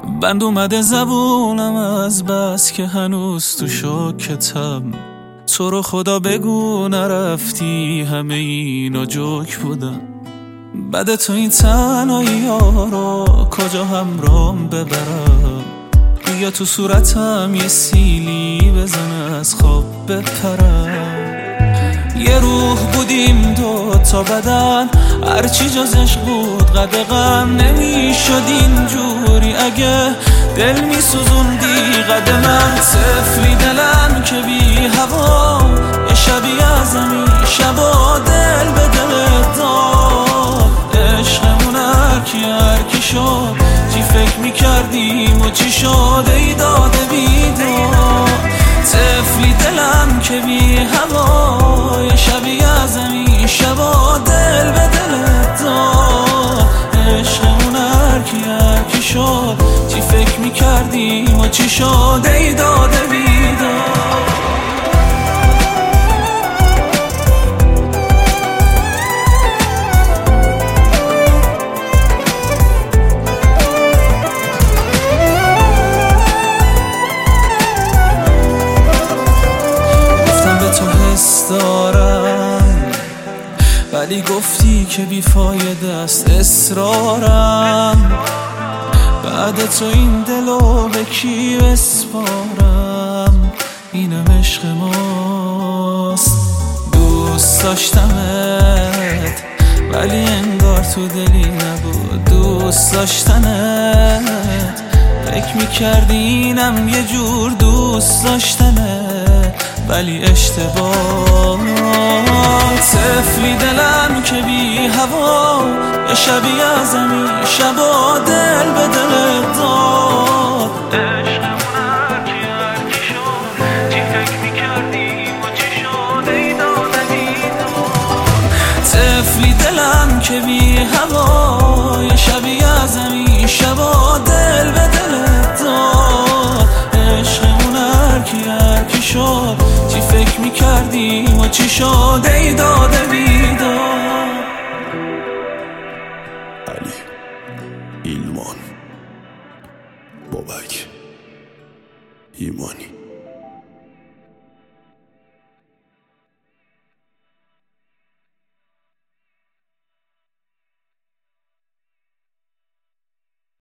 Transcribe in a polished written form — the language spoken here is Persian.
بند اومده زبونم از بس که هنوز تو شوکتم. تو رو خدا بگو نرفتی، همه اینا جوک بودن. بعد تو این تنهایی ها رو کجا همرام ببرم؟ بیا تو صورتم یه سیلی بزن از خواب بپرم. یه روح بودیم دو تا بدن، هرچی جز عشق بود قد غم نمیشد اینجوری. اگه دل میسوزوندی قد من، طفلی دلم که بی هوا، یه شبیه از زمین شبا دل به دل داد. عشقمون هرکی شد، چی فکر میکردیم و چی شد ای داده بیداد. طفلی دلم که بی هوا، یه شبیه از زمین شبا دل به دل داد. عشقمون هرکی شد، چی فکر میکردیم و چی شد ای داده بیداد. دارم ولی گفتی که بیفایده است اصرارم. بعد تو این دلو به کی بسپارم؟ اینم عشق ماست. دوست داشتمت ولی انگار تو دلی نبود دوست داشتنت. فکر میکردی اینم یه جور دوست داشتنه ولی اشتباه. طفلی دلم که بی هوا، یه شبیه از زمین شبا دل به دل داد. عشقمون هرکی شد، چی فکر میکردیم و چی شد ای داده بیداد. طفلی دلم که بی هوا، یه شبیه از زمین شبا دل به دل داد. عشقمون هرکی شد، چی فکر میکردیم و چی شد ای داده بیداد. علی ایلمان بابک ایمانی.